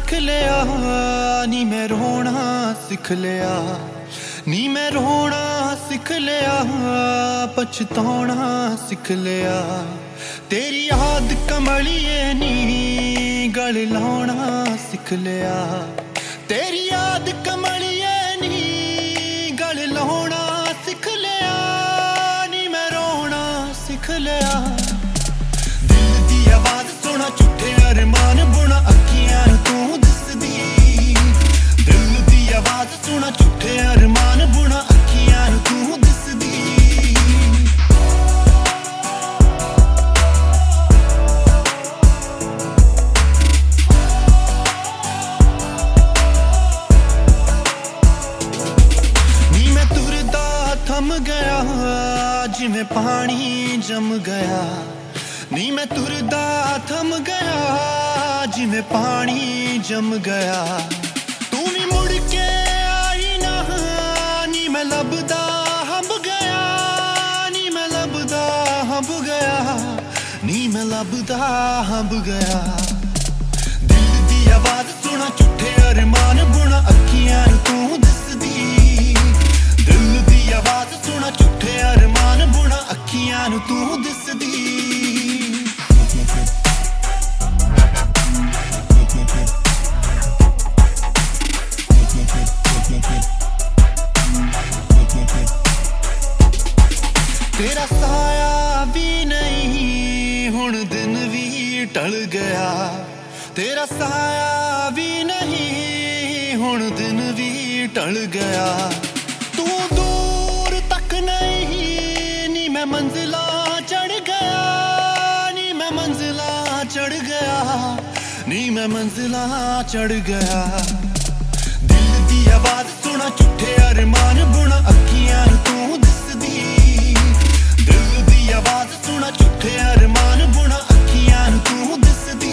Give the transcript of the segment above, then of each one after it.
सिख लिया नी मैं रोना सिख लिया नी मैं रोना सिख लिया पछताना सिख लिया तेरी याद कमलिए नी गल लाना सिख लिया तेरी याद कमलिए नी गल लाना सिख लिया नी मैं रोना सिख लिया दिल दी आवाज सुना झूठे अरमान बुना अखियां तू दिसदी दिल दी आवाज सुना झूठे अरमान बुना अखियां तू दिसदी नी मैं तुरदा थम गया जिवें पानी जम गया नी मैं तुरदा थम गया जिवें पानी जम गया तू भी मुड़ के आई ना नी मैं लभदा हंब गया नी मैं लभदा हंब गया नी मैं लभदा हंब गया दिल दी आवाज सुना झूठे अरमान बुना अखियां तू दिसदी दिल दी आवाज सुना झूठे अरमान बुना अखियां तू दिसदी तेरा साया भी नहीं हुण दिन भी टल गया तेरा साया भी नहीं हुण दिन भी टल गया तू दूर तक नहीं नी मैं मंजिला चढ़ गया नी मैं मंजिला चढ़ गया नी मैं मंजिला चढ़ गया दिल दी आवाज सुना झूठे अरमान बुना अखियां तू दिसदी दिल दी आवाज सुना झूठे अरमान बुना अखियां तू दिसदी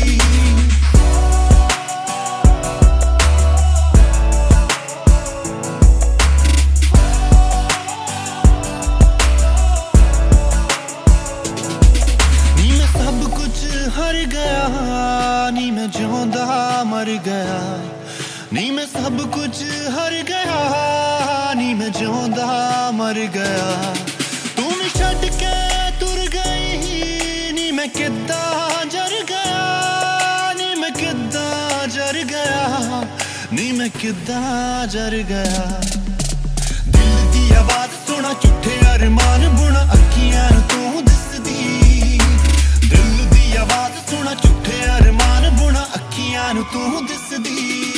नी मैं सब कुछ हर गया नी मैं जिਉਂਦਾ मर गया नी मैं सब कुछ हर गया नी मैं जिਉਂਦਾ मर गया तू भी छड़ के तुर गई नी मैं किद्दां जर गया नी मैं किद्दां जर गया नी मैं किद्दां जर गया दिल दी आवाज सुना झूठे अरमान बुना अखियां तू दिसदी दिल दी आवाज सुना झूठे अरमान बुना अखियां तू दिसदी